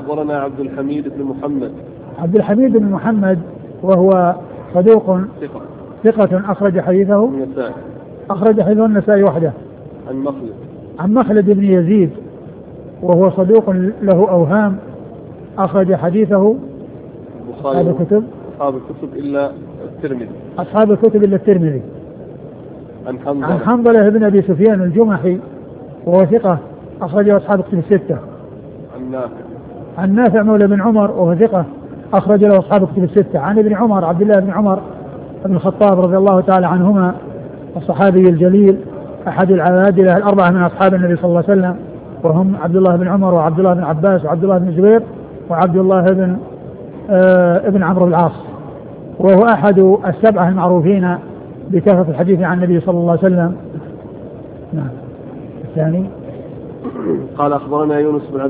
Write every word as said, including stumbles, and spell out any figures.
أخبرنا عبد الحميد بن محمد. عبد الحميد بن محمد وهو صدوق ثقة ثقة أخرج حديثه النسائي أخرج حديثه النسائي وحده. عن مخلد عن مخلد بن يزيد وهو صدوق له أوهام أخرج حديثه أصحاب الكتب أصحاب الكتب إلا الترمذي أصحاب الكتب إلا الترمذي. عن حنظلة عن حنظلة بن أبي سفيان الجمحي وهو ثقة أخرجه أصحاب الكتب الستة. عن نافع عن نافع مولى بن عمر وهو ثقة أخرج له أصحاب الكتب الستة. عن ابن عمر عبد الله بن عمر بن الخطاب رضي الله تعالى عنهما الصحابي الجليل أحد العبادلة الأربعة من أصحاب النبي صلى الله عليه وسلم، وهم عبد الله بن عمر وعبد الله بن عباس وعبد الله بن زبير وعبد الله بن آه ابن عمرو بن العاص، وهو أحد السبعة المعروفين بكثرة الحديث عن النبي صلى الله عليه وسلم. نعم. الثاني قال أخبرنا يونس بن